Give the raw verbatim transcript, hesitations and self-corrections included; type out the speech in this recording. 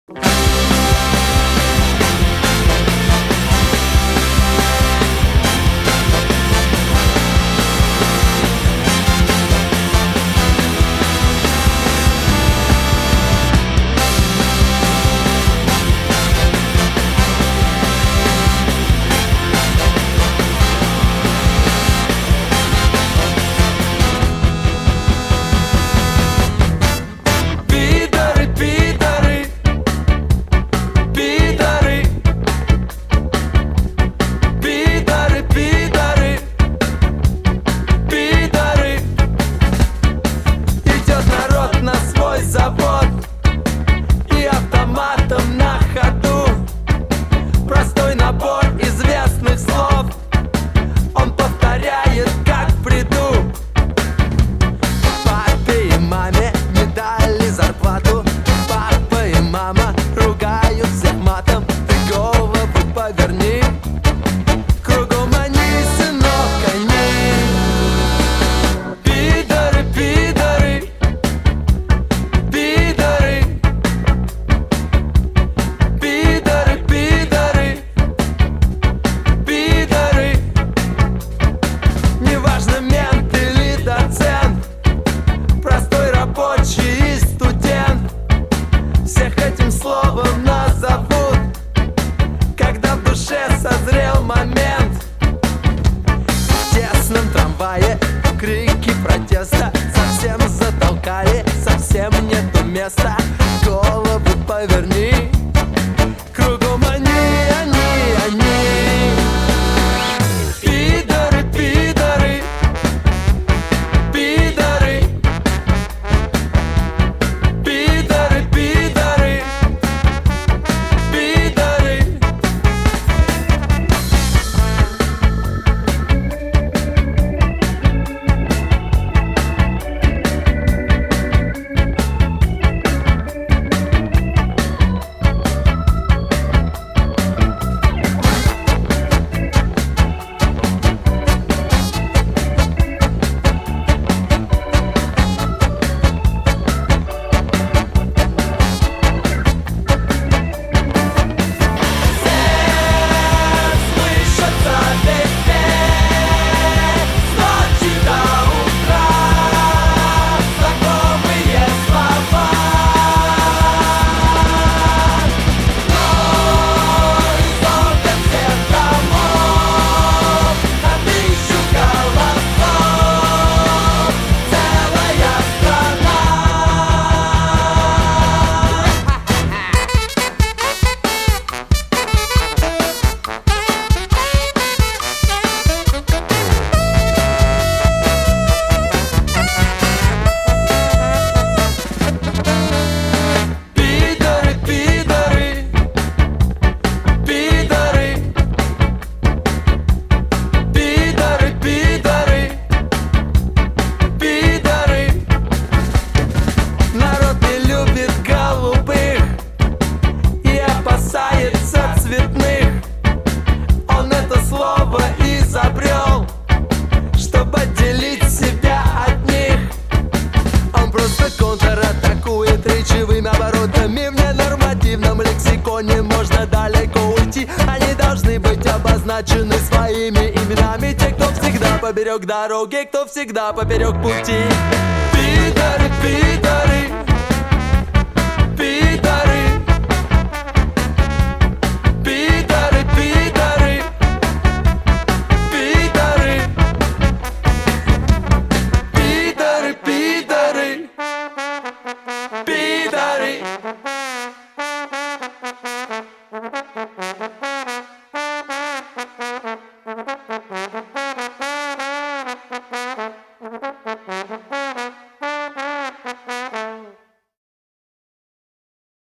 Завод и автоматом на ходу простой набор известных слов он повторяет, как в бреду. Папе и маме не дали зарплату, папа и мама ругают всех матом. Ты голову поверни, кругом они, сынок, они пидоры, пидоры. Рабочий и студент всех этим словом назовут, когда в душе созрел момент. В тесном трамвае крики протеста совсем затолкали, совсем нету места. Голову поверни, кругом они, они, они пидоры, пидоры, пидоры. Он это слово изобрел, чтобы отделить себя от них. Он просто контратакует речевыми оборотами. В ненормативном лексиконе можно далеко уйти. Они должны быть обозначены своими именами. Те, кто всегда поперек дороги, кто всегда поперек пути. Пидоры, пидоры.